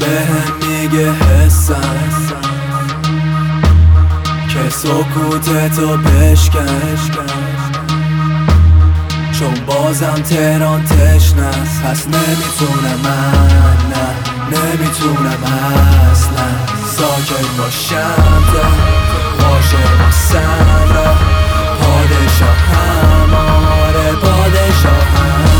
بهم میگه حسم که سکوتتو بشکن، چون بازم تهران تشنست. پس نمیتونم من، نه نمیتونم اصلا ساکت باشم تا عاشقم را پادشاهم، آره پادشاهم.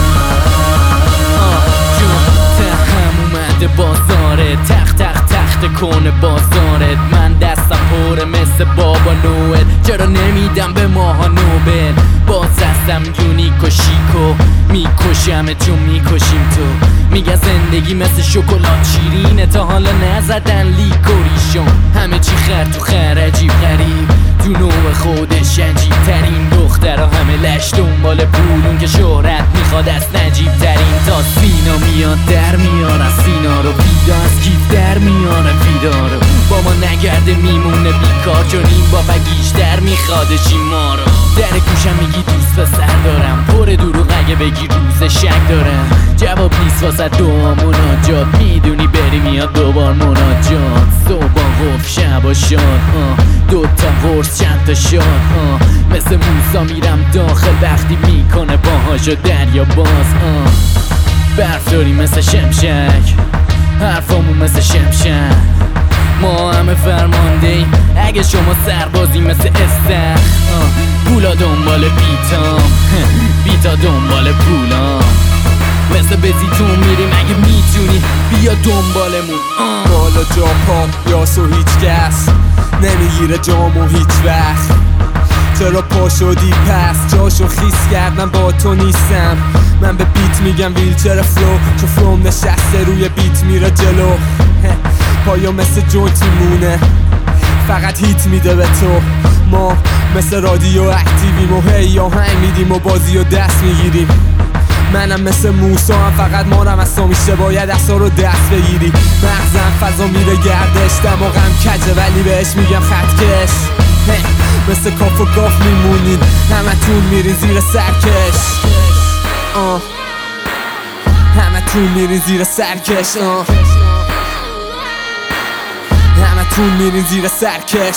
هم اومده بازارت، تخت کنه بازارت. من دستم پره مثل بابا نوئل، چرا نمیدم به ماها نوبل؟ باز هستم یونیک و شیکو میکشم چون میکشیم تو. میگه زندگی مثل شکلات شیرینه، تا حالا نزدن لیکوریشون. همه چی خر تو خر، عجیب غریب تو نوع خودش عجیب ترین. دخترها همه لش دنبال پولون که شهرت میخواد از نجیب ترین. تا سینا میاد در میارن سینا رو، بیدا از کیف در میاره بیدار. با ما نگرده میمونه بیکار، چون این با بگیش در میخوادشی ما رو. در گوشم میگی دوست پسر دارم، پر دروغ اگه بگی روز شک دارم. جواب نیست واسه دعا مناجات، میدونی بری میاد دوبار مناجات. صبح قف شب شاد، دوتا قرص چند تا شاد. مثل موسا میرم داخل وقتی میکنه باهاشو دریا باز. برف داری مثل شمشک، حرفامون مثل شمشک. ما همه فرمانده ایم اگه شما سربازی مثل استخ. پولا دنبال بیتام، بیتا دنبال پولام. مثل بزیتون میریم اگه میتونی بیا دنبالمون. بالا جام پام یاسو هیچ کس نمیگیره جامو هیچ وقت. چرا پا شدی پس جاشو خیس کرد، من با تو نیستم. من به بیت میگم ویلچر فلو، چون فلوم نشسته روی بیت میره جلو. پایا مثل جونت میمونه، فقط هیت میده به تو. ما مثل رادیو اکتیویم و هی آهنگ میدیم و بازی و دست میگیریم. منم مثل موسا هم، فقط مارم از تو میشه باید اصلا رو دست بگیری. مغزم فضا میره گردش، دماغم کجه ولی بهش میگم خطکش. مثل کاف و گاف میمونین، همه تون میرین زیر سرکش. همه تون میرین زیر سرکش. همه تون میرین زیر سرکش.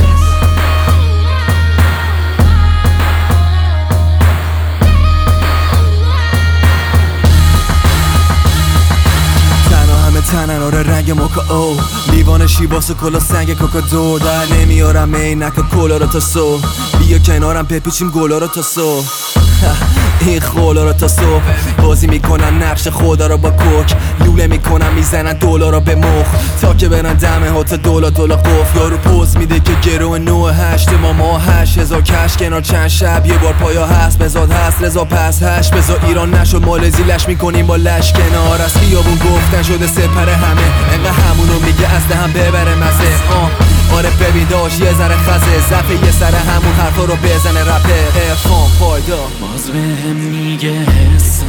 تنن آره رنگ موکا او لیوان شیباس و کلا سنگ کوکادو. در نمیارم عینک و کلا رو تا صبح، بیا کنارم بپیچیم گلا رو تا صبح. این خولا رو تا صبح بازی میکنن نقش خدا رو با کوک. لوله میکنن میزنن دلار رو به مخ، تا که برن دمه ها تا دولا قف. یارو پوز میده که گرو 9-8 ما 8000 کش کنار چند شب. یه بار پایا هست بزاد هست رضا پس هشت بزا ایران نشد مالزی لش میکنیم با لش کنار از خیابون گفتن شده سپر همه. انقدر همونو میگه از دهم ببره مزه. آره ببین داشت یه ذره خزه زفه یه سر همون حرفا رو بزنه رپه. ارفان پایدا باز بهم میگه حسم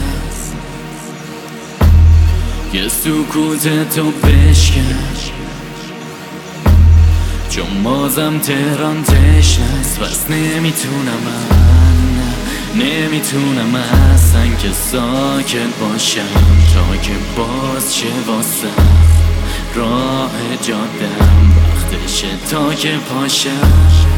یه سکوتتو بشکن، چون بازم تهران تشنست. پس نمیتونم نمیتونم اصلا که ساکت باشم تا که باز چه واسم راه جادم وقتشه تا که پاشم.